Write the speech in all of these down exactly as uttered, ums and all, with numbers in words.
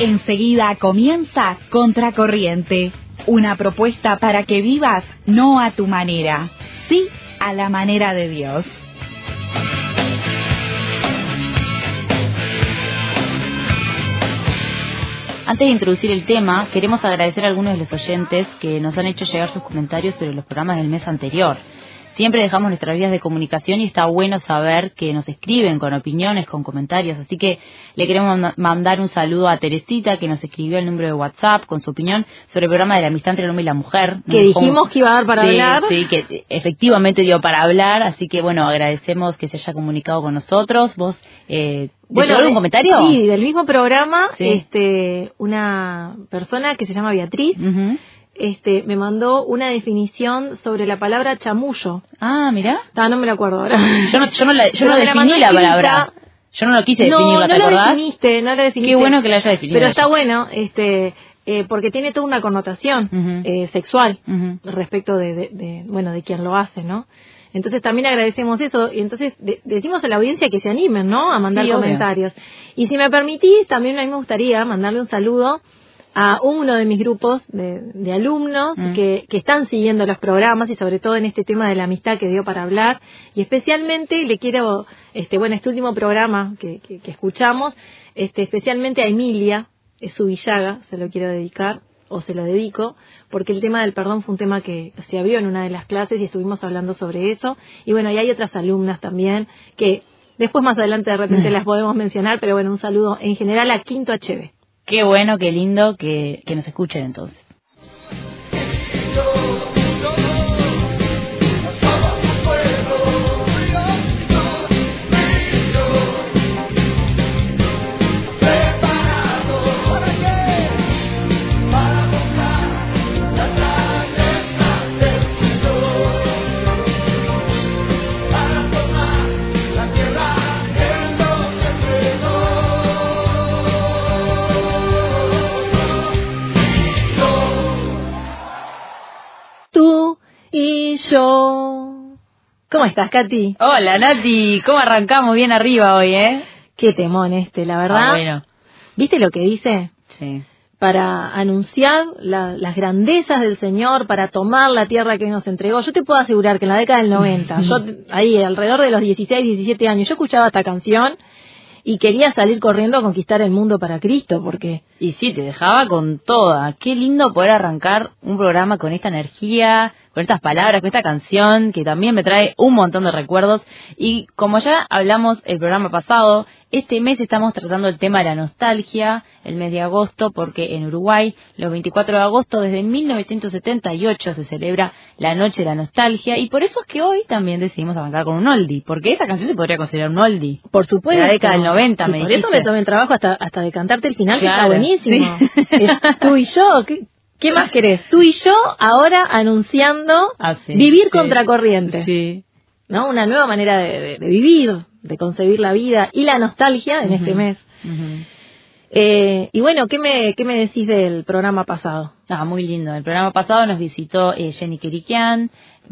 Enseguida comienza Contracorriente, una propuesta para que vivas no a tu manera, sí a la manera de Dios. Antes de introducir el tema, queremos agradecer a algunos de los oyentes que nos han hecho llegar sus comentarios sobre los programas del mes anterior. Siempre dejamos nuestras vías de comunicación y está bueno saber que nos escriben con opiniones, con comentarios. Así que le queremos mandar un saludo a Teresita, que nos escribió el número de WhatsApp con su opinión sobre el programa de la amistad entre el hombre y la mujer. Que dijimos como, que iba a dar para sí, hablar. Sí, que efectivamente dio para hablar. Así que, bueno, agradecemos que se haya comunicado con nosotros. Vos, eh, bueno, algún comentario? Sí, del mismo programa, sí. este, una persona que se llama Beatriz. Uh-huh. Este, me mandó una definición sobre la palabra chamullo. Ah, mira. No, no me la acuerdo ahora. Yo no, yo no, la, yo no definí la palabra. Yo no lo quise no, definirla, ¿te no acordás? No la definiste, no la definiste. Qué bueno que la haya definido. Pero ella. está bueno, este, eh, porque tiene toda una connotación uh-huh. eh, sexual uh-huh. respecto de, de, de, bueno, de quien lo hace, ¿no? Entonces también agradecemos eso y entonces de, decimos a la audiencia que se animen, ¿no? A mandar sí, comentarios. Obvio. Y si me permitís, también a mí me gustaría mandarle un saludo a uno de mis grupos de, de alumnos mm. que, que están siguiendo los programas y sobre todo en este tema de la amistad que dio para hablar y especialmente le quiero, este bueno, este último programa que, que, que escuchamos, este especialmente a Emilia, es su Villaga, se lo quiero dedicar o se lo dedico, porque el tema del perdón fue un tema que se abrió en una de las clases y estuvimos hablando sobre eso y bueno, y hay otras alumnas también que después más adelante de repente mm. las podemos mencionar, pero bueno, un saludo en general a Quinto H B. Qué bueno, qué lindo que, que nos escuchen entonces. Y yo... ¿Cómo estás, Katy? Hola, Nati. ¿Cómo arrancamos? Bien arriba hoy, ¿eh? Qué temón este, la verdad. Ah, bueno. ¿Viste lo que dice? Sí. Para anunciar la, las grandezas del Señor, para tomar la tierra que nos entregó. Yo te puedo asegurar que en la década del noventa, yo ahí alrededor de los dieciséis, diecisiete años, yo escuchaba esta canción y quería salir corriendo a conquistar el mundo para Cristo, porque... Y sí, te dejaba con toda. Qué lindo poder arrancar un programa con esta energía, con estas palabras, con esta canción, que también me trae un montón de recuerdos. Y como ya hablamos el programa pasado, este mes estamos tratando el tema de la nostalgia, el mes de agosto, porque en Uruguay, los veinticuatro de agosto, desde mil novecientos setenta y ocho, se celebra la Noche de la Nostalgia, y por eso es que hoy también decidimos arrancar con un oldie, porque esta canción se podría considerar un oldie. Por supuesto. De la década del noventa, y me por dijiste. Por eso me tomé el trabajo hasta, hasta de cantarte el final, claro, que está buenísimo. Sí. Es tú y yo, ¿qué, qué más querés? Tú y yo ahora anunciando ah, sí, vivir sí. contracorriente. Sí. ¿No? Una nueva manera de, de, de vivir, de concebir la vida y la nostalgia en uh-huh. este mes. Uh-huh. Eh, y bueno, ¿qué me, ¿qué me decís del programa pasado? Ah, muy lindo. El programa pasado nos visitó eh, Jenny Kerikian,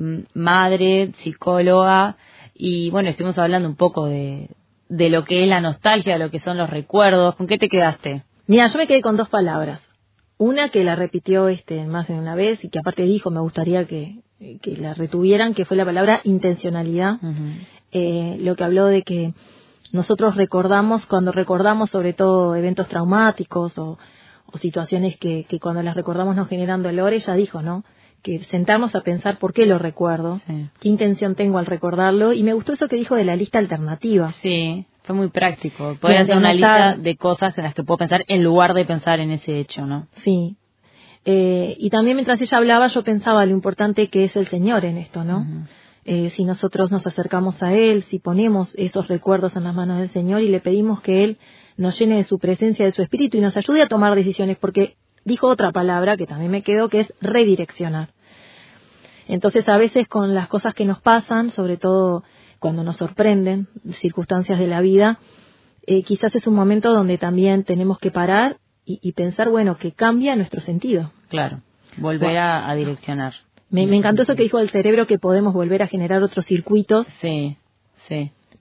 madre, psicóloga, y bueno, estuvimos hablando un poco de, de lo que es la nostalgia, de lo que son los recuerdos. ¿Con qué te quedaste? Mira, yo me quedé con dos palabras. Una que la repitió este más de una vez y que aparte dijo, me gustaría que, que la retuvieran, que fue la palabra intencionalidad. Uh-huh. Eh, lo que habló de que nosotros recordamos, cuando recordamos sobre todo eventos traumáticos o, o situaciones que, que cuando las recordamos nos generan dolor, ella dijo, ¿no? Que sentarnos a pensar por qué lo recuerdo, sí. qué intención tengo al recordarlo, y me gustó eso que dijo de la lista alternativa. Sí, fue muy práctico. Poder hacer una lista de cosas en las que puedo pensar en lugar de pensar en ese hecho, ¿no? Sí. Eh, y también mientras ella hablaba yo pensaba lo importante que es el Señor en esto, ¿no? Uh-huh. Eh, si nosotros nos acercamos a Él, si ponemos esos recuerdos en las manos del Señor y le pedimos que Él nos llene de su presencia, de su espíritu y nos ayude a tomar decisiones, porque dijo otra palabra que también me quedó, que es redireccionar. Entonces a veces con las cosas que nos pasan, sobre todo cuando nos sorprenden circunstancias de la vida, eh, quizás es un momento donde también tenemos que parar y, y pensar, bueno, que cambia nuestro sentido. Claro, volver bueno, a, a direccionar. Me, me encantó eso que dijo del cerebro, que podemos volver a generar otros circuitos. Sí, sí.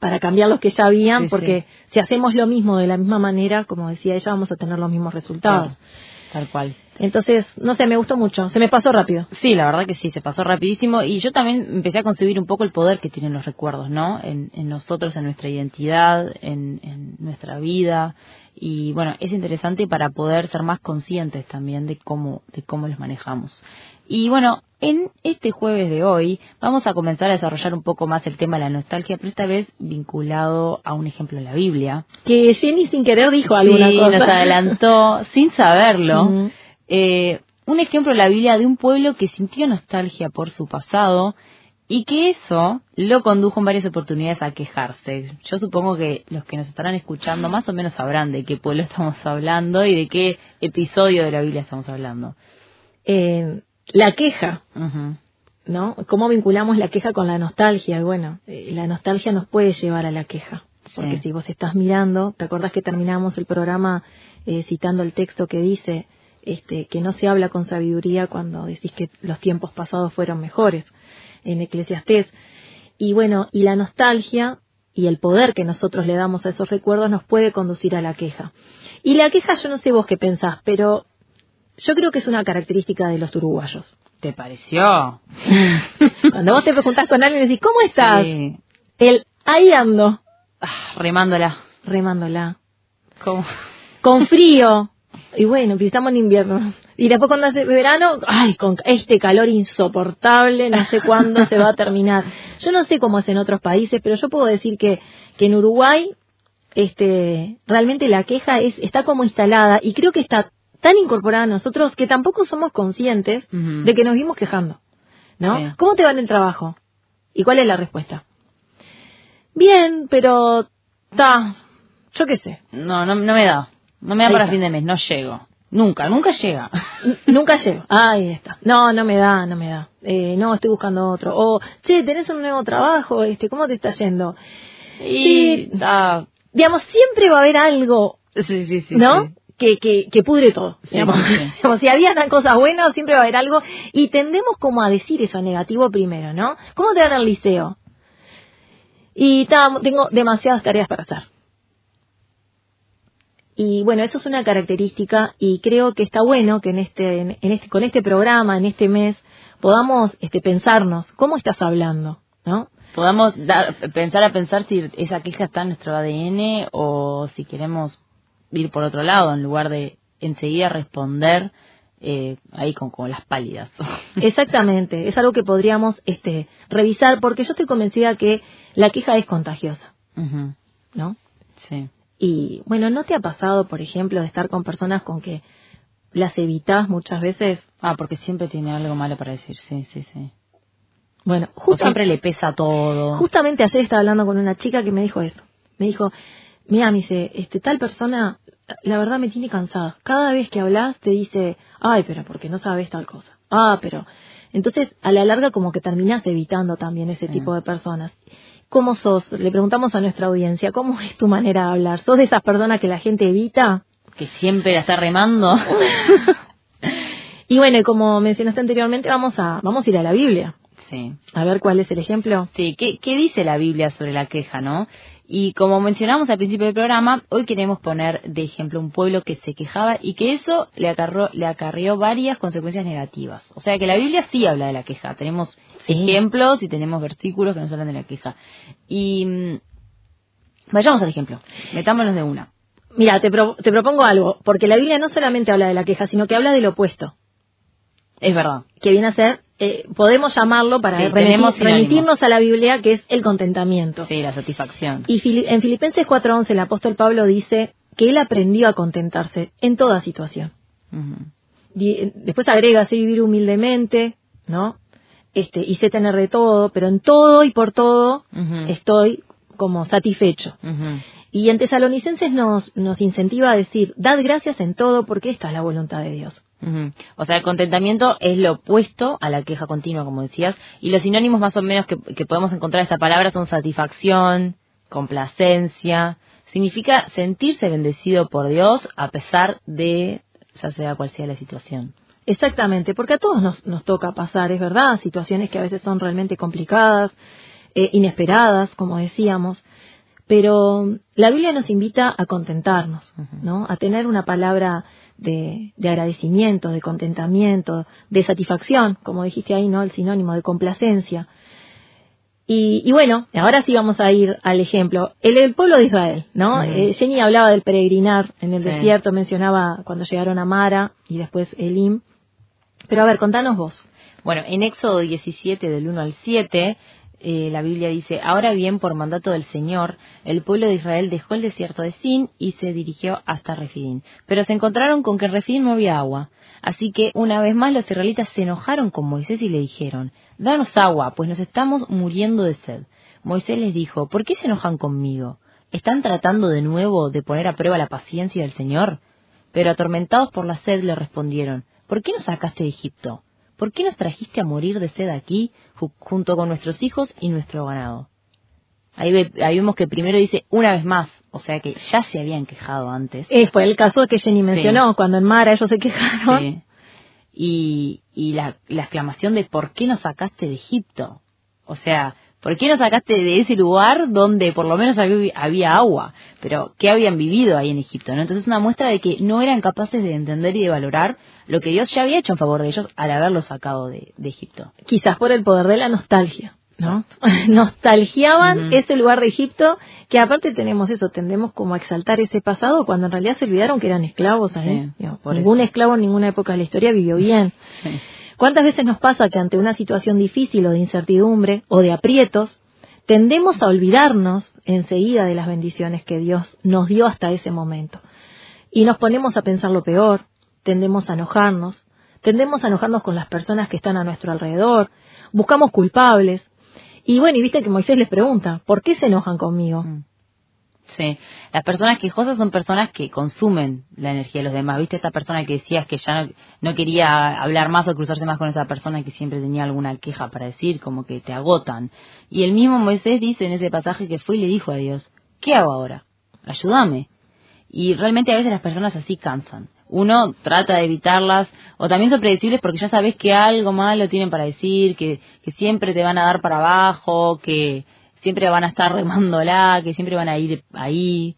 para cambiar los que ya habían, sí, porque sí. si hacemos lo mismo de la misma manera, como decía ella, vamos a tener los mismos resultados. Claro, tal cual. Entonces, no sé, me gustó mucho, se me pasó rápido. Sí, la verdad que sí, se pasó rapidísimo y yo también empecé a concebir un poco el poder que tienen los recuerdos, ¿no? En, en nosotros, en nuestra identidad, en, en nuestra vida y bueno, es interesante para poder ser más conscientes también de cómo, de cómo los manejamos. Y bueno, en este jueves de hoy vamos a comenzar a desarrollar un poco más el tema de la nostalgia, pero esta vez vinculado a un ejemplo de la Biblia. Que Jenny sin querer dijo alguna sí, cosa. nos adelantó sin saberlo. Uh-huh. Eh, un ejemplo de la Biblia de un pueblo que sintió nostalgia por su pasado y que eso lo condujo en varias oportunidades a quejarse. Yo supongo que los que nos estarán escuchando más o menos sabrán de qué pueblo estamos hablando y de qué episodio de la Biblia estamos hablando. Eh, la queja, uh-huh. ¿no? ¿Cómo vinculamos la queja con la nostalgia? Y bueno, eh, la nostalgia nos puede llevar a la queja. Porque sí. Si vos estás mirando, ¿te acordás que terminamos el programa eh, citando el texto que dice... Este, que no se habla con sabiduría cuando decís que los tiempos pasados fueron mejores, en Eclesiastés. Y bueno, y la nostalgia y el poder que nosotros le damos a esos recuerdos nos puede conducir a la queja. Y la queja, yo no sé vos qué pensás, pero yo creo que es una característica de los uruguayos. ¿Te pareció? Cuando vos te preguntás con alguien y decís, ¿cómo estás? Sí. El, ahí ando. Ah, remándola. Remándola. ¿Cómo? Con frío. Y bueno, estamos en invierno. Y después cuando hace verano, ay, con este calor insoportable, no sé cuándo se va a terminar. Yo no sé cómo es en otros países, pero yo puedo decir que, que en Uruguay este, realmente la queja es está como instalada y creo que está tan incorporada a nosotros que tampoco somos conscientes uh-huh. de que nos vimos quejando, ¿no? Sí. ¿Cómo te va en el trabajo? ¿Y cuál es la respuesta? Bien, pero ta, yo qué sé. No, no, no me da. No me da Ahí para está. fin de mes, no llego. Nunca, nunca llega. Nunca llego. Ahí está. No, no me da, no me da. Eh, no, estoy buscando otro. O, che, ¿tenés un nuevo trabajo? Este, ¿cómo te está yendo? Y, sí, ah, digamos, siempre va a haber algo, sí, sí, sí, ¿no? Sí. Que, que, que pudre todo. Sí, digamos. sí. Digamos, si había cosas buenas, siempre va a haber algo. Y tendemos como a decir eso negativo primero, ¿no? ¿Cómo te va en el liceo? Y ta, tengo demasiadas tareas para hacer. Y bueno, eso es una característica y creo que está bueno que en este, en este, con este programa, en este mes, podamos este, pensarnos cómo estás hablando, ¿no? Podamos dar, pensar a pensar si esa queja está en nuestro A D N o si queremos ir por otro lado en lugar de enseguida responder eh, ahí con, con las pálidas. Exactamente, es algo que podríamos este, revisar porque yo estoy convencida que la queja es contagiosa, uh-huh. ¿no? Sí. Y, bueno, ¿no te ha pasado, por ejemplo, de estar con personas con que las evitás muchas veces? Ah, porque siempre tiene algo malo para decir, sí, sí, sí. Bueno, justo, siempre le pesa todo. Justamente ayer estaba hablando con una chica que me dijo esto. Me dijo, mira, me dice, este, tal persona, la verdad me tiene cansada. Cada vez que hablas te dice, ay, pero porque no sabes tal cosa. Ah, pero... Entonces, a la larga como que terminás evitando también ese sí. tipo de personas. ¿Cómo sos? Le preguntamos a nuestra audiencia, ¿cómo es tu manera de hablar? ¿Sos de esas personas que la gente evita? Que siempre la está remando. Y bueno, y como mencionaste anteriormente, vamos a vamos a ir a la Biblia. Sí. A ver cuál es el ejemplo. Sí, ¿qué, qué dice la Biblia sobre la queja, no? Y como mencionamos al principio del programa, hoy queremos poner de ejemplo un pueblo que se quejaba y que eso le acarreó, le acarreó varias consecuencias negativas. O sea que la Biblia sí habla de la queja. Tenemos sí. ejemplos y tenemos versículos que nos hablan de la queja. Y mmm, vayamos al ejemplo. Metámonos de una. Mira, te, pro, te propongo algo, porque la Biblia no solamente habla de la queja, sino que habla del opuesto. Es verdad. Que viene a ser, eh, podemos llamarlo para sí, remitir, remitirnos a la Biblia, que es el contentamiento. Sí, la satisfacción. Y fili- en Filipenses cuatro once el apóstol Pablo dice que él aprendió a contentarse en toda situación. Uh-huh. Y, después agrega, sé vivir humildemente, ¿no? Este, y sé tener de todo, pero en todo y por todo uh-huh. estoy como satisfecho. Uh-huh. Y en Tesalonicenses nos, nos incentiva a decir, dad gracias en todo porque esta es la voluntad de Dios. Uh-huh. O sea, el contentamiento es lo opuesto a la queja continua, como decías, y los sinónimos más o menos que, que podemos encontrar esta palabra son satisfacción, complacencia, significa sentirse bendecido por Dios a pesar de, ya sea cual sea la situación. Exactamente, porque a todos nos, nos toca pasar, es verdad, situaciones que a veces son realmente complicadas, eh, inesperadas, como decíamos, Pero la Biblia nos invita a contentarnos, ¿no? A tener una palabra de, de agradecimiento, de contentamiento, de satisfacción, como dijiste ahí, ¿no? El sinónimo de complacencia. Y, y bueno, ahora sí vamos a ir al ejemplo. El, el pueblo de Israel, ¿no? Uh-huh. Eh, Jenny hablaba del peregrinar en el sí. desierto, mencionaba cuando llegaron a Mara y después Elim. Pero a ver, contanos vos. Bueno, en Éxodo diecisiete, del uno al siete, eh, la Biblia dice: ahora bien, por mandato del Señor, el pueblo de Israel dejó el desierto de Sin y se dirigió hasta Refidín. Pero se encontraron con que en Refidín no había agua. Así que una vez más los israelitas se enojaron con Moisés y le dijeron: danos agua, pues nos estamos muriendo de sed. Moisés les dijo: ¿por qué se enojan conmigo? ¿Están tratando de nuevo de poner a prueba la paciencia del Señor? Pero atormentados por la sed le respondieron: ¿por qué nos sacaste de Egipto? ¿Por qué nos trajiste a morir de sed aquí, junto con nuestros hijos y nuestro ganado? Ahí, ve, ahí vemos que primero dice una vez más, o sea que ya se habían quejado antes. Eh, fue el caso que Jenny mencionó, sí. cuando en Mara ellos se quejaron. Sí. Y, y la, la exclamación de ¿por qué nos sacaste de Egipto? O sea, ¿por qué nos sacaste de ese lugar donde por lo menos había, había agua? Pero ¿qué habían vivido ahí en Egipto? ¿No? Entonces es una muestra de que no eran capaces de entender y de valorar lo que Dios ya había hecho en favor de ellos al haberlos sacado de, de Egipto. Quizás por el poder de la nostalgia, ¿no? Nostalgiaban uh-huh. ese lugar de Egipto, que aparte tenemos eso, tendemos como a exaltar ese pasado cuando en realidad se olvidaron que eran esclavos ahí. Sí, ningún eso. esclavo en ninguna época de la historia vivió bien. Sí. ¿Cuántas veces nos pasa que ante una situación difícil o de incertidumbre o de aprietos, tendemos a olvidarnos enseguida de las bendiciones que Dios nos dio hasta ese momento? Y nos ponemos a pensar lo peor, tendemos a enojarnos, tendemos a enojarnos con las personas que están a nuestro alrededor, buscamos culpables. Y bueno, y viste que Moisés les pregunta: ¿por qué se enojan conmigo? Sí, las personas quejosas son personas que consumen la energía de los demás. ¿Viste esta persona que decías que ya no, no quería hablar más o cruzarse más con esa persona, que siempre tenía alguna queja para decir, como que te agotan? Y el mismo Moisés dice en ese pasaje que fue y le dijo a Dios: ¿qué hago ahora? Ayúdame. Y realmente a veces las personas así cansan. Uno trata de evitarlas, o también son predecibles porque ya sabes que algo malo tienen para decir, que, que siempre te van a dar para abajo, que siempre van a estar remándola, que siempre van a ir ahí.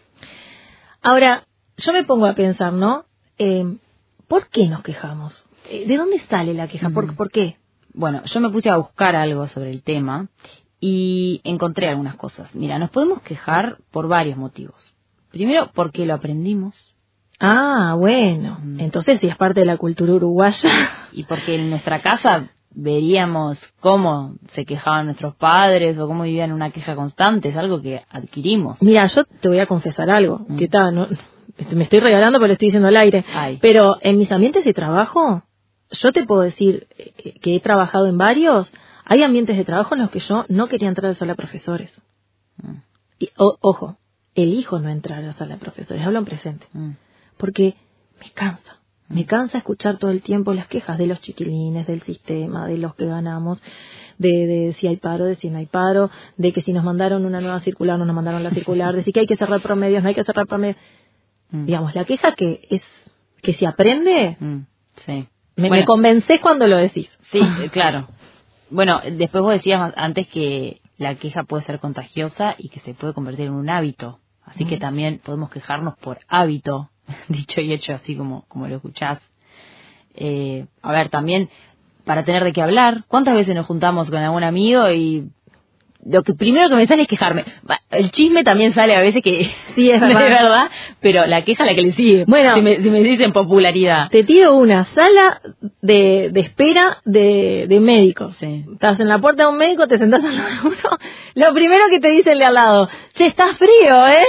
Ahora, yo me pongo a pensar, ¿no? Eh, ¿Por qué nos quejamos? ¿De dónde sale la queja? ¿Por, ¿Por qué? Bueno, yo me puse a buscar algo sobre el tema y encontré algunas cosas. Mira, nos podemos quejar por varios motivos. Primero, porque lo aprendimos. Ah, bueno. Mm. Entonces, si es parte de la cultura uruguaya. Y porque en nuestra casa veríamos cómo se quejaban nuestros padres o cómo vivían una queja constante. Es algo que adquirimos. Mira, yo te voy a confesar algo. Mm. Que tal, no, me estoy regalando, pero lo estoy diciendo al aire. Ay. Pero en mis ambientes de trabajo, yo te puedo decir que he trabajado en varios. Hay ambientes de trabajo en los que yo no quería entrar a la sala de profesores. Mm. Y, o, ojo, elijo no entrar a la sala de profesores. Hablo en presente. Mm. Porque me cansa. Me cansa escuchar todo el tiempo las quejas de los chiquilines, del sistema, de los que ganamos, de, de si hay paro, de si no hay paro, de que si nos mandaron una nueva circular, no nos mandaron la circular, de si que hay que cerrar promedios, no hay que cerrar promedios. Mm. Digamos, la queja que es que se aprende, mm, sí. me, bueno, me convencés cuando lo decís. Sí, claro. Bueno, después vos decías antes que la queja puede ser contagiosa y que se puede convertir en un hábito. Así mm. que también podemos quejarnos por hábito. Dicho y hecho, así como, como lo escuchás. Eh, a ver, también para tener de qué hablar. ¿Cuántas veces nos juntamos con algún amigo y lo que primero que me sale es quejarme? El chisme también sale a veces que sí es verdad, es verdad, pero la queja es la que le sigue. Bueno, si me, si me dicen popularidad. Te tiro una sala de, de espera de, de médicos. Sí. Estás en la puerta de un médico, te sentás al lado de uno. Lo primero que te dice el de al lado: che, está frío, ¿eh?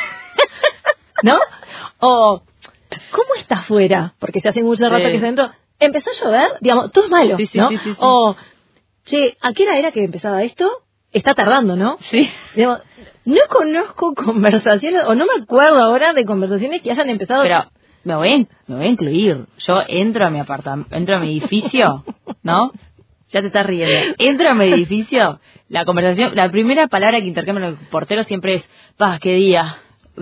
¿No? O, ¿cómo está afuera? Porque se hace mucho rato sí. que se adentro. ¿Empezó a llover? Digamos, todo es malo, sí, sí, ¿no? Sí, sí, sí. O, che, ¿a qué hora era que empezaba esto? Está tardando, ¿no? Sí. Digamos, no conozco conversaciones, o no me acuerdo ahora de conversaciones que hayan empezado. Pero me voy a, me voy a incluir. Yo entro a mi apartamento, entro a mi edificio, ¿no? Ya te estás riendo. Entro a mi edificio, la conversación, la primera palabra que intercambian los porteros siempre es: paz, qué día.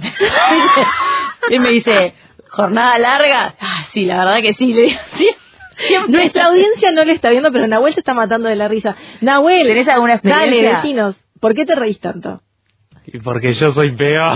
Él me dice: ¿jornada larga? Ah, sí, la verdad que sí. Le digo, sí. Nuestra audiencia no lo está viendo, pero Nahuel se está matando de la risa. Nahuel, ¿tenés alguna experiencia? Dale, decinos, ¿por qué te reís tanto? y porque yo soy peor.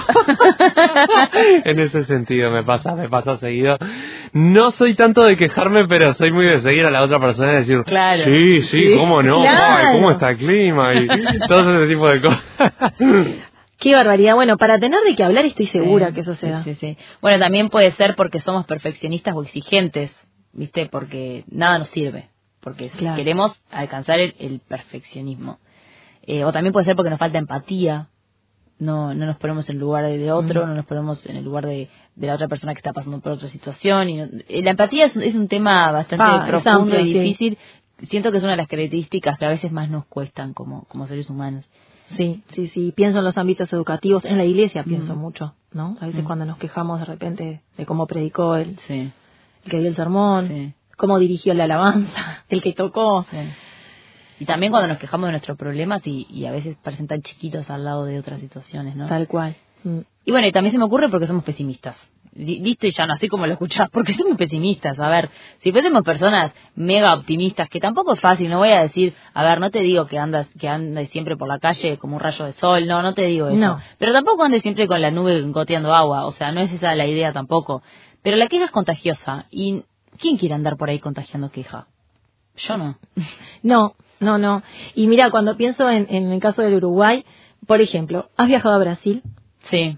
En ese sentido me pasa, me pasa seguido. No soy tanto de quejarme, pero soy muy de seguir a la otra persona y decir, claro. sí, sí, sí, cómo no, claro. ay, cómo está el clima y todo ese tipo de cosas. Qué barbaridad. Bueno, para tener de qué hablar estoy segura sí, que eso se da. Sí, sí, sí. Bueno, también puede ser porque somos perfeccionistas o exigentes, ¿viste? Porque nada nos sirve, porque claro. queremos alcanzar el, el perfeccionismo. Eh, o también puede ser porque nos falta empatía. No no nos ponemos en el lugar de otro, mm. no nos ponemos en el lugar de, de la otra persona que está pasando por otra situación. Y no, la empatía es, es un tema bastante ah, profundo amplio, y difícil. Sí. Siento que es una de las características que a veces más nos cuestan como, como seres humanos. Sí, sí, sí. Pienso en los ámbitos educativos, en la iglesia pienso mm. mucho, ¿no? A veces mm. cuando nos quejamos de repente de cómo predicó él, sí. el que dio el sermón, sí. cómo dirigió la alabanza, el que tocó. Sí. Y también cuando nos quejamos de nuestros problemas y, y a veces parecen tan chiquitos al lado de otras situaciones, ¿no? Tal cual. Mm. Y bueno, y también se me ocurre porque somos pesimistas. Listo y ya no, así como lo escuchás, porque somos pesimistas. A ver, si fuésemos personas mega optimistas, que tampoco es fácil, no voy a decir, a ver, no te digo que andas que andes siempre por la calle como un rayo de sol, no, no te digo eso. No. Pero tampoco andes siempre con la nube goteando agua, o sea, no es esa la idea tampoco. Pero la queja es contagiosa, y ¿quién quiere andar por ahí contagiando queja? Yo no. No. No, no. Y mira, cuando pienso en, en el caso del Uruguay, por ejemplo, ¿has viajado a Brasil? Sí.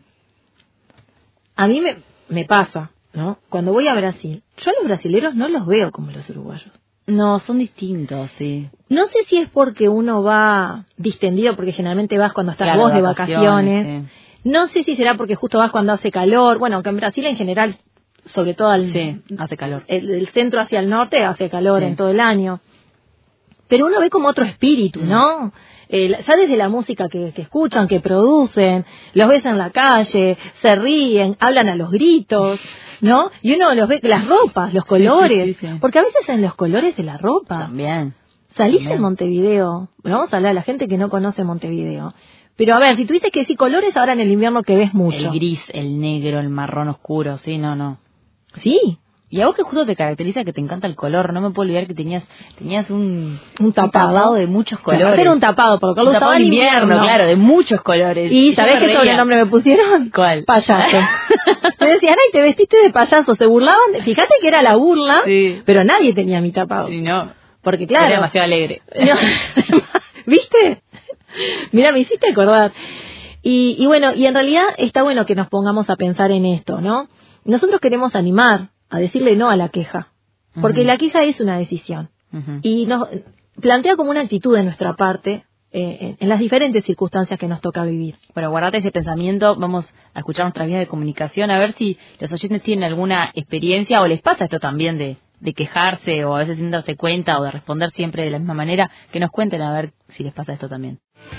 A mí me, me pasa, ¿no? Cuando voy a Brasil, yo a los brasileros no los veo como los uruguayos. No, son distintos, sí. No sé si es porque uno va distendido, porque generalmente vas cuando estás claro, vos de vacaciones. vacaciones. Sí. No sé si será porque justo vas cuando hace calor. Bueno, aunque en Brasil en general, sobre todo al, sí, hace calor. El, el centro hacia el norte hace calor sí. en todo el año. Pero uno ve como otro espíritu, ¿no? Eh, ya desde la música que, que escuchan, que producen, los ves en la calle, se ríen, hablan a los gritos, ¿no? Y uno los ve, las ropas, los colores, sí, sí, sí. porque a veces en los colores de la ropa. También. Salís También. en Montevideo, bueno, vamos a hablar a la gente que no conoce Montevideo. Pero a ver, si tuviste que decir colores ahora en el invierno que ves mucho. El gris, el negro, el marrón oscuro, sí, no, no. Sí. Y a vos que justo te caracteriza que te encanta el color, no me puedo olvidar que tenías tenías un, un, tapado. un tapado de muchos colores. Claro, era un tapado, porque lo usaba en invierno, invierno, claro, de muchos colores. ¿Y, ¿Y sabés qué sobrenombre me pusieron? ¿Cuál? Payaso. Me decían, ay, te vestiste de payaso, se burlaban, fíjate que era la burla, sí. pero nadie tenía mi tapado. Sí, no. Porque claro. Era demasiado alegre. No. ¿Viste? Mira, me hiciste acordar. Y, y bueno, y en realidad está bueno que nos pongamos a pensar en esto, ¿no? Nosotros queremos animar a decirle no a la queja, porque uh-huh. la queja es una decisión uh-huh. y nos plantea como una actitud de nuestra parte eh, en, en las diferentes circunstancias que nos toca vivir. Bueno, guardate ese pensamiento, vamos a escuchar nuestras vías de comunicación, a ver si los oyentes tienen alguna experiencia o les pasa esto también de, de quejarse o a veces sin darse cuenta o de responder siempre de la misma manera, que nos cuenten a ver si les pasa esto también.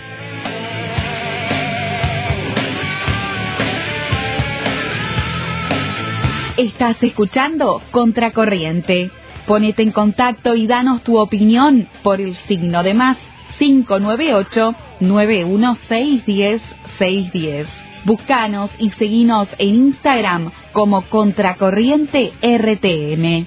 Estás escuchando Contracorriente. Ponete en contacto y danos tu opinión por el signo de más cinco nueve ocho, nueve uno seis, diez, seis diez. Búscanos y seguinos en Instagram como Contracorriente R T M.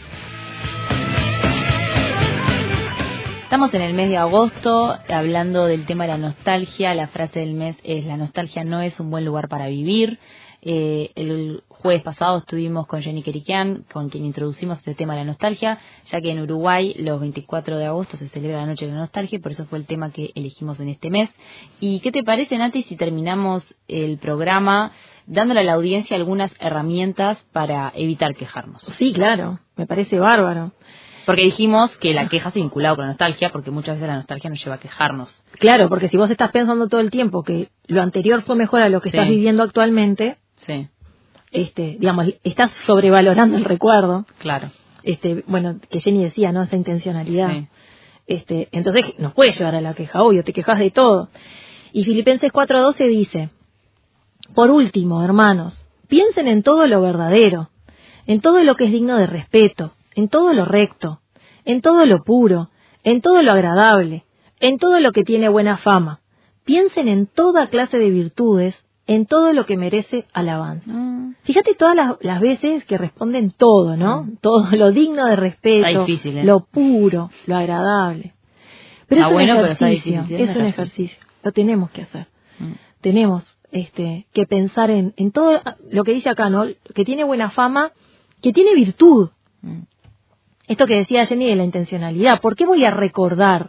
Estamos en el mes de agosto hablando del tema de la nostalgia. La frase del mes es: la nostalgia no es un buen lugar para vivir. Eh, el jueves pasado estuvimos con Jenny Queriquian, con quien introducimos este tema de la nostalgia, ya que en Uruguay los veinticuatro de agosto se celebra la Noche de la Nostalgia, y por eso fue el tema que elegimos en este mes. ¿Y qué te parece, Nati, si terminamos el programa dándole a la audiencia algunas herramientas para evitar quejarnos? Sí, claro, me parece bárbaro. Porque dijimos que la queja se vinculaba con la nostalgia, porque muchas veces la nostalgia nos lleva a quejarnos. Claro, porque si vos estás pensando todo el tiempo que lo anterior fue mejor a lo que sí. estás viviendo actualmente... Sí. Este, digamos, estás sobrevalorando el recuerdo. Claro. Este, bueno, que Jenny decía, ¿no? Esa intencionalidad. Sí. Este, entonces nos puede llevar a la queja, obvio, te quejas de todo. Y Filipenses cuatro doce dice: por último, hermanos, piensen en todo lo verdadero, en todo lo que es digno de respeto, en todo lo recto, en todo lo puro, en todo lo agradable, en todo lo que tiene buena fama. Piensen en toda clase de virtudes, en todo lo que merece alabanza. Mm. Fíjate todas las, las veces que responden todo, ¿no? Mm. Todo lo digno de respeto, difícil, ¿eh? Lo puro, lo agradable. Pero ah, es un bueno, ejercicio, pero está difícil, ¿sí? es un ejercicio, lo tenemos que hacer. Mm. Tenemos este, que pensar en, en todo lo que dice acá, ¿no? Que tiene buena fama, que tiene virtud. Mm. Esto que decía Jenny de la intencionalidad. ¿Por qué voy a recordar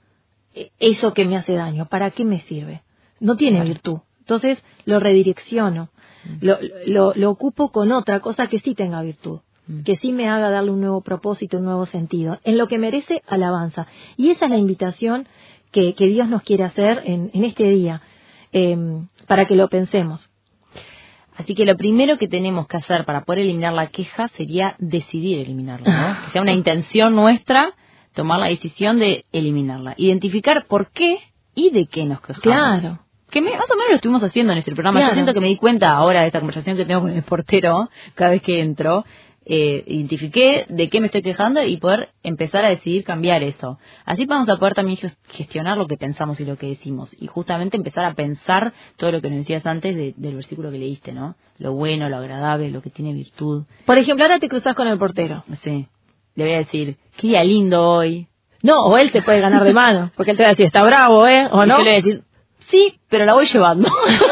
eso que me hace daño? ¿Para qué me sirve? No tiene claro. virtud. Entonces lo redirecciono. Mm. Lo, lo, lo ocupo con otra cosa que sí tenga virtud. Mm. Que sí me haga darle un nuevo propósito, un nuevo sentido. En lo que merece alabanza. Y esa es la invitación que, que Dios nos quiere hacer en, en este día. Eh, para que lo pensemos. Así que lo primero que tenemos que hacer para poder eliminar la queja sería decidir eliminarla, ¿no? Que sea una intención nuestra tomar la decisión de eliminarla. Identificar por qué y de qué nos quejamos. Claro. Que me, más o menos lo estuvimos haciendo en este programa. Claro. Yo siento que me di cuenta ahora de esta conversación que tengo con el portero cada vez que entro. Eh, identifiqué de qué me estoy quejando y poder empezar a decidir cambiar eso. Así vamos a poder también gestionar lo que pensamos y lo que decimos. Y justamente empezar a pensar todo lo que nos decías antes de, del versículo que leíste, ¿no? Lo bueno, lo agradable, lo que tiene virtud. Por ejemplo, ahora te cruzas con el portero. Sí. Le voy a decir, qué día lindo hoy. No, o él te puede ganar de mano. Porque él te va a decir, está bravo, ¿eh? ¿O y no? yo le voy a decir, sí, pero la voy llevando.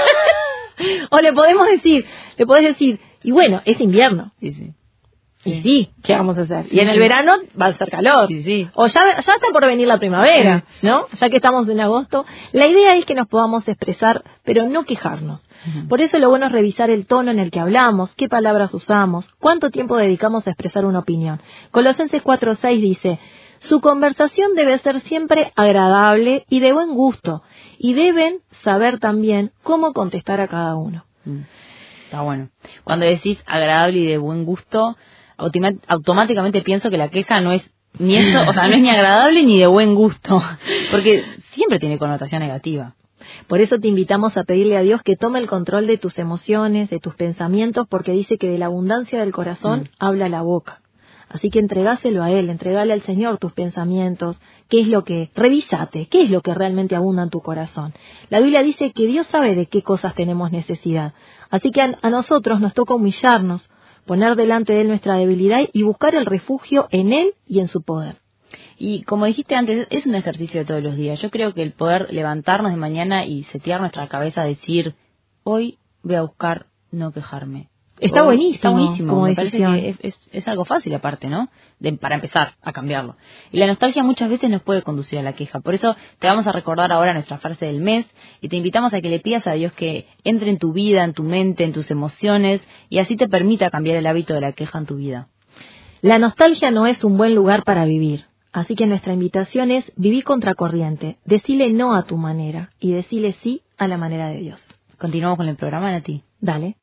O le podemos decir, le podés decir, y bueno, es invierno. Sí, sí. Y sí, ¿qué vamos a hacer? Sí, y en sí. el verano va a ser calor. Sí, sí. O ya, ya está por venir la primavera, sí. ¿no? Ya que estamos en agosto. La idea es que nos podamos expresar, pero no quejarnos. Uh-huh. Por eso lo bueno es revisar el tono en el que hablamos, qué palabras usamos, cuánto tiempo dedicamos a expresar una opinión. Colosenses cuatro seis dice, su conversación debe ser siempre agradable y de buen gusto. Y deben saber también cómo contestar a cada uno. Mm. Está bueno. Cuando decís agradable y de buen gusto, automáticamente pienso que la queja no es ni eso, o sea, no es ni agradable ni de buen gusto, porque siempre tiene connotación negativa. Por eso te invitamos a pedirle a Dios que tome el control de tus emociones, de tus pensamientos, porque dice que de la abundancia del corazón mm. habla la boca. Así que entregáselo a Él, entregale al Señor tus pensamientos, qué es lo que, revísate, qué es lo que realmente abunda en tu corazón. La Biblia dice que Dios sabe de qué cosas tenemos necesidad, así que a, a nosotros nos toca humillarnos, poner delante de Él nuestra debilidad y buscar el refugio en Él y en su poder. Y como dijiste antes, es un ejercicio de todos los días. Yo creo que el poder levantarnos de mañana y setear nuestra cabeza, decir, hoy voy a buscar no quejarme. Está o, buenísimo, está buenísimo, como me parece decisión. que es, es, es algo fácil aparte, ¿no? De, para empezar a cambiarlo. Y la nostalgia muchas veces nos puede conducir a la queja. Por eso te vamos a recordar ahora nuestra frase del mes y te invitamos a que le pidas a Dios que entre en tu vida, en tu mente, en tus emociones y así te permita cambiar el hábito de la queja en tu vida. La nostalgia no es un buen lugar para vivir. Así que nuestra invitación es vivir contracorriente, decile no a tu manera y decile sí a la manera de Dios. Continuamos con el programa, Nati. Dale.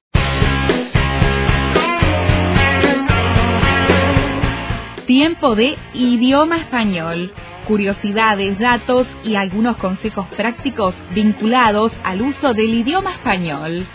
Tiempo de idioma español. Curiosidades, datos y algunos consejos prácticos vinculados al uso del idioma español.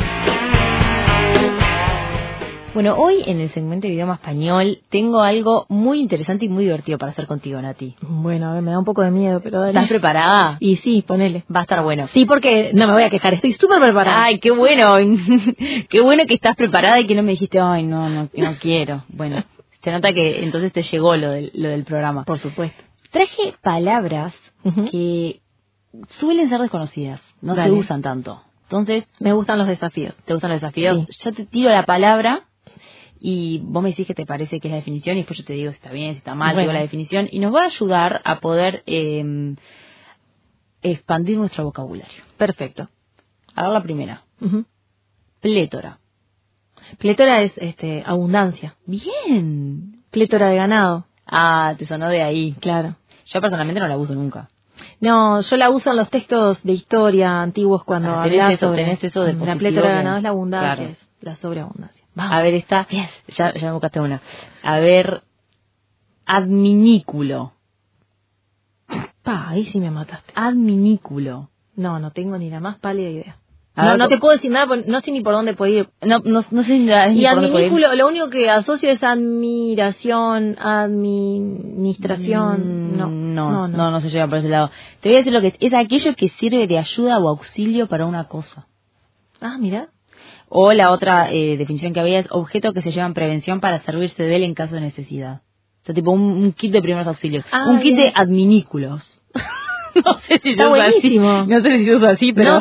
Bueno, hoy en el segmento de idioma español tengo algo muy interesante y muy divertido para hacer contigo, Nati. Bueno, a ver, me da un poco de miedo, pero dale. ¿Estás preparada? Y sí, ponele. Va a estar bueno. Sí, porque no me voy a quejar, estoy súper preparada. Ay, qué bueno, qué bueno que estás preparada y que no me dijiste, ay, no, no, no quiero. Bueno, se nota que entonces te llegó lo del, lo del programa. Por supuesto. Traje palabras uh-huh. que suelen ser desconocidas, no Dale. se usan tanto. Entonces, me gustan los desafíos. ¿Te gustan los desafíos? Sí. Yo te tiro la palabra y vos me decís qué te parece que es la definición y después yo te digo si está bien, si está mal, bueno. digo la definición y nos va a ayudar a poder eh, expandir nuestro vocabulario. Perfecto. A ver la primera. Uh-huh. Plétora. Plétora es este abundancia. Bien. Plétora de ganado. Ah, te sonó de ahí. Claro. Yo personalmente no la uso nunca. No, yo la uso en los textos de historia antiguos cuando ah, hablas eso, sobre tenés eso de la plétora de ganado es la abundancia, claro. es la sobreabundancia. Vamos. A ver, esta, yes. ya, ya me buscaste una. A ver, adminículo. Pa, ahí sí me mataste. Adminículo. No, no tengo ni la más pálida idea. A no, ver, no te puedo decir nada, no sé ni por dónde puedo ir. No, no, no sé ni, ni y por dónde adminículo, lo único que asocio es admiración, administración. Mm, no, no, no, no, no, no se lleva por ese lado. Te voy a decir lo que es. Es aquello que sirve de ayuda o auxilio para una cosa. Ah, mira. O la otra eh, definición que había es objeto que se lleva en prevención para servirse de él en caso de necesidad. O sea, tipo un, un kit de primeros auxilios. Ah, un kit bien. de adminículos. No sé si está se usa buenísimo. así. No sé si se usa así, pero... No, no.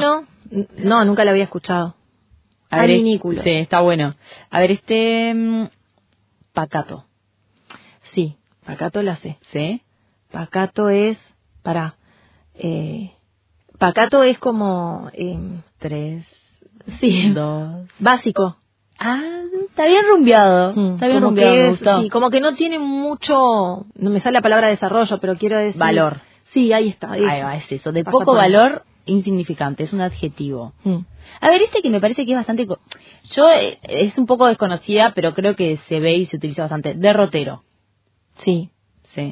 No, nunca la había escuchado. A ver, Adminículos. Sí, está bueno. A ver, este... mm, pacato. Sí, pacato la sé. ¿Sí? Pacato es... Pará. Eh, pacato es como... Eh, Tres, sí, dos... básico. Ah, está bien rumbeado. Mm, Está bien como rumbeado, que me es- gustó. sí, como que no tiene mucho... No me sale la palabra desarrollo, pero quiero decir... Valor. Sí, ahí está. Ahí eso. va, es eso. De Pasa poco por ahí. valor, insignificante. Es un adjetivo. Mm. A ver, este que me parece que es bastante... co- Yo, eh, es un poco desconocida, pero creo que se ve y se utiliza bastante. Derrotero. Sí. Sí.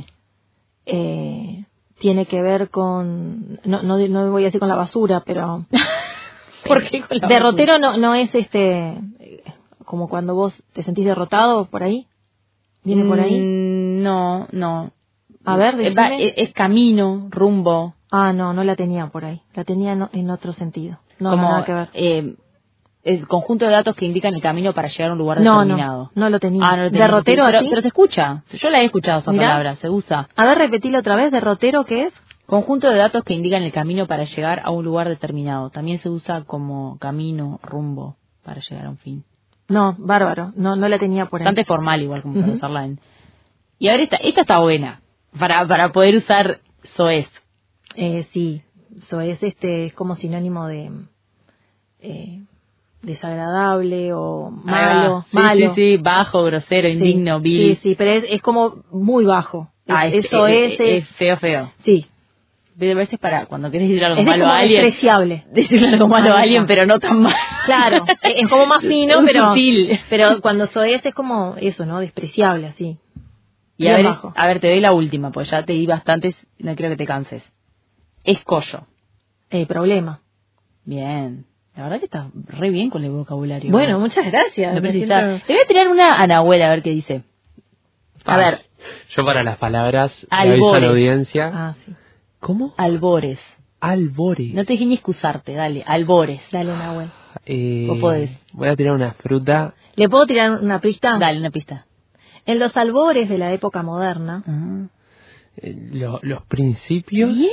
Eh, tiene que ver con... No, no, no voy a decir con la basura, pero... ¿Por qué con la Derrotero no, no es este... eh, como cuando vos te sentís derrotado, por ahí. ¿Viene por ahí? Mm, no, no. A ver, Eh, va- decime. es, es camino, rumbo. Ah, no, no la tenía por ahí. La tenía en, en otro sentido. No, como no, nada que ver. eh, el conjunto de datos que indican el camino para llegar a un lugar No, determinado. no, no lo tenía. Ah, no lo tenía. ¿Derrotero pero, así? pero se escucha. Yo la he escuchado esa Mirá. palabra, se usa. A ver, repetilo otra vez. ¿Derrotero qué es? Conjunto de datos que indican el camino para llegar a un lugar determinado. También se usa como camino, rumbo, para llegar a un fin. No, bárbaro. No, no la tenía por ahí. Bastante formal igual como para Ujú. usarla en... Y a ver, esta, esta está buena. Para, para poder usar soez. Eh, sí, eso es este es como sinónimo de eh, desagradable o malo, sí, malo. Sí, sí, bajo, grosero, Sí, indigno, vil. Sí, sí, pero es, es como muy bajo. Ah, es, eso es, es, es, es feo, feo. sí, De veces para cuando querés decir algo es malo como a alguien, despreciable. decirle algo malo a Ahí alguien, está. pero no tan mal. Claro, es es como más fino, Un pero sutil. pero cuando soez es como eso, ¿no? Despreciable, así. Y Bien a ver, bajo. a ver, te doy la última, pues ya te di bastantes, no quiero que te canses. Escollo. Eh, problema. Bien. La verdad que estás re bien con el vocabulario. Bueno, muchas gracias. No Me precisas. siento- Te voy a tirar una a Nahuel a ver qué dice. A Ah, ver, Yo para las palabras le aviso a Albores. la audiencia. Ah, sí. ¿Cómo? albores. Albores. No te dejé ni excusarte, dale, albores. Dale una buena. Eh, Vos podés. Voy a tirar una fruta. ¿Le puedo tirar una pista? Dale, una pista. En los albores de la época moderna. Ah. eh, lo- los principios. Bien.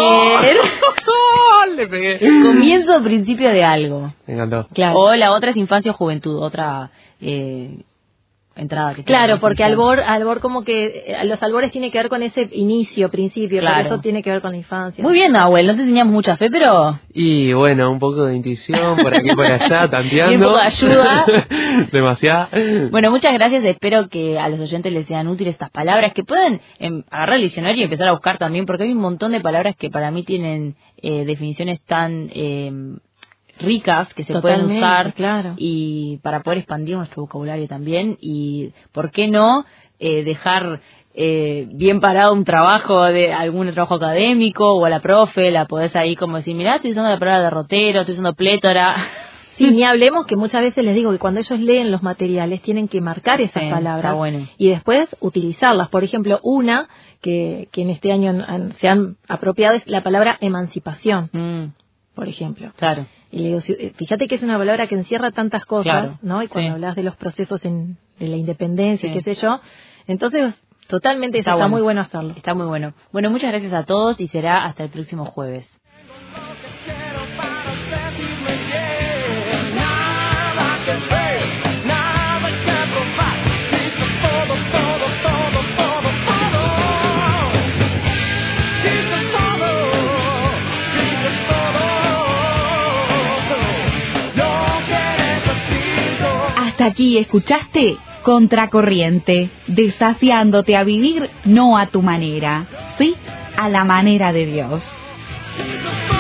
¡Oh! Le pegué. Comienzo o principio de algo. Me encantó. Claro. O la otra es infancia o juventud, otra eh, entrada que Claro, tiene porque que albor, albor como que eh, los albores tiene que ver con ese inicio, principio, Claro. pero eso tiene que ver con la infancia. Muy bien, Nahuel, no te teníamos mucha fe, pero Y bueno, un poco de intuición por aquí y por allá, tanteando. Y un poco de ayuda. Demasiada. bueno, muchas gracias. Espero que a los oyentes les sean útiles estas palabras, que puedan em, agarrar el diccionario y empezar a buscar también, porque hay un montón de palabras que para mí tienen eh, definiciones tan em, ricas que se Totalmente, pueden usar claro. y para poder expandir nuestro vocabulario también. Y, ¿por qué no eh, dejar eh, bien parado un trabajo, de algún trabajo académico o a la profe, la podés ahí como decir, mirá, estoy usando la palabra derrotero, estoy usando plétora. Sí, ni hablemos que muchas veces les digo que cuando ellos leen los materiales tienen que marcar esas Sí, palabras está bueno. y después utilizarlas. Por ejemplo, una que, que en este año han- se han apropiado es la palabra emancipación, Mm, por ejemplo. claro. Y le digo, si- eh, fíjate que es una palabra que encierra tantas cosas, Claro, ¿no? Y cuando sí. hablas de los procesos en, de la independencia, Sí. qué sé yo, entonces totalmente Está está, está bueno. muy bueno hacerlo. Está muy bueno. Bueno, muchas gracias a todos y será hasta el próximo jueves. Hasta aquí escuchaste Contracorriente, desafiándote a vivir no a tu manera, sí, a la manera de Dios.